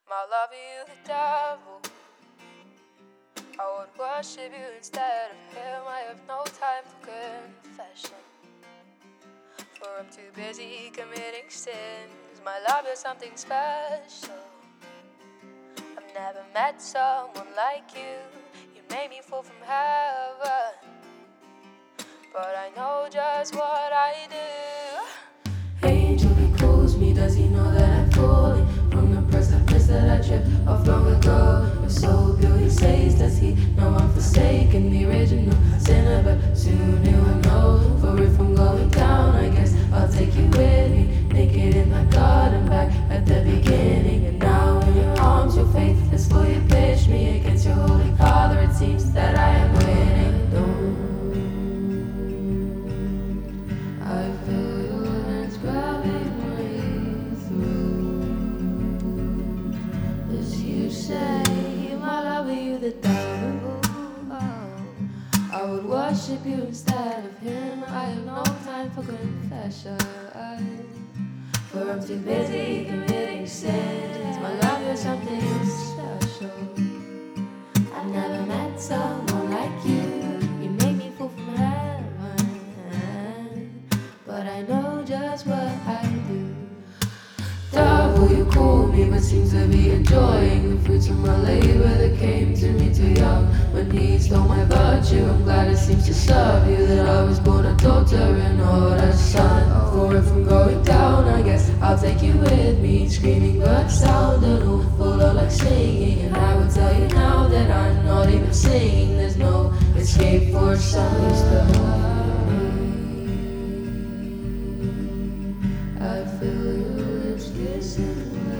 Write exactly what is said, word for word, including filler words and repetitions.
My love, you the devil. I would worship you instead of him. I have no time for confession, for I'm too busy committing sins. My love is something special. I've never met someone like you. You made me fall from heaven, but I know just what I do. Angel, he calls me, does he know that I'm falling from the precipice that I tripped off long ago? If so, Bill, he says, does he know I'm forsaken, the original sinner? But soon he will know, for if I'm going down, I guess I'll take you with me, naked in my garden back at the beginning. And now in your arms, your faith is full, you pitch me against your holy father. It seems that I am winning. Don't I feel your hands grabbing my throat as you say, my love, are you the devil? I would worship you instead of him. I have no time for confession, for I'm too busy committing sins. My love, you're something special. I've never met someone like you. You make me fall from heaven, but I know just what I do. Devil, you call me, but seem to be enjoying the fruits of my labor that came to me too young. When he stole my virtue, I'm glad it seems to serve you that I was born a daughter and not a son. For if I'm going down, I guess I'll take you with me. Screaming bird sound and all full of like singing. And I will tell you now that I'm not even singing. There's no escape for some used to hide me. I feel your lips kissing